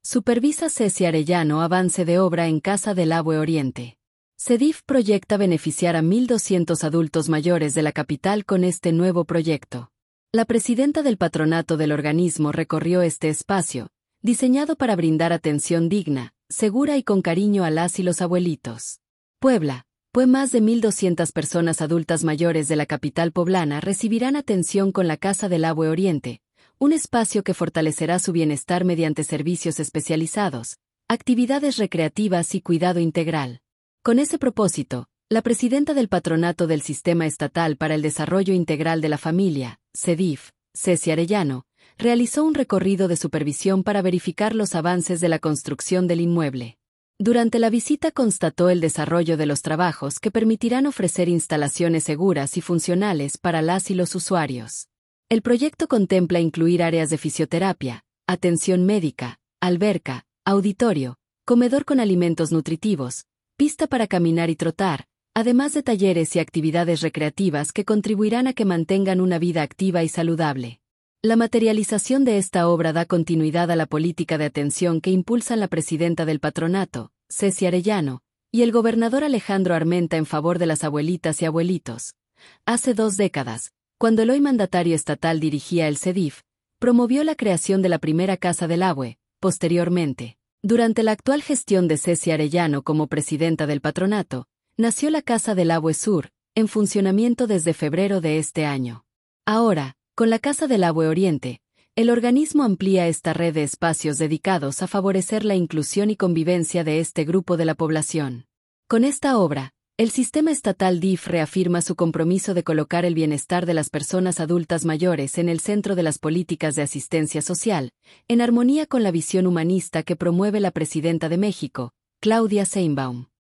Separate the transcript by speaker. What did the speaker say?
Speaker 1: Supervisa Ceci Arellano avance de obra en Casa del Abue Oriente. CEDIF proyecta beneficiar a 1.200 adultos mayores de la capital con este nuevo proyecto. La presidenta del patronato del organismo recorrió este espacio, diseñado para brindar atención digna, segura y con cariño a las y los abuelitos. Puebla, pues más de 1.200 personas adultas mayores de la capital poblana recibirán atención con la Casa del Abue Oriente, un espacio que fortalecerá su bienestar mediante servicios especializados, actividades recreativas y cuidado integral. Con ese propósito, la presidenta del Patronato del Sistema Estatal para el Desarrollo Integral de la Familia, CEDIF, Ceci Arellano, realizó un recorrido de supervisión para verificar los avances de la construcción del inmueble. Durante la visita constató el desarrollo de los trabajos que permitirán ofrecer instalaciones seguras y funcionales para las y los usuarios. El proyecto contempla incluir áreas de fisioterapia, atención médica, alberca, auditorio, comedor con alimentos nutritivos, pista para caminar y trotar, además de talleres y actividades recreativas que contribuirán a que mantengan una vida activa y saludable. La materialización de esta obra da continuidad a la política de atención que impulsan la presidenta del patronato, Ceci Arellano, y el gobernador Alejandro Armenta en favor de las abuelitas y abuelitos. Hace 2 décadas, cuando el hoy mandatario estatal dirigía el CEDIF, promovió la creación de la primera Casa del Abue. Posteriormente, durante la actual gestión de Ceci Arellano como presidenta del patronato, nació la Casa del Abue Sur, en funcionamiento desde febrero de este año. Ahora, con la Casa del Abue Oriente, el organismo amplía esta red de espacios dedicados a favorecer la inclusión y convivencia de este grupo de la población. Con esta obra, el sistema estatal DIF reafirma su compromiso de colocar el bienestar de las personas adultas mayores en el centro de las políticas de asistencia social, en armonía con la visión humanista que promueve la presidenta de México, Claudia Sheinbaum.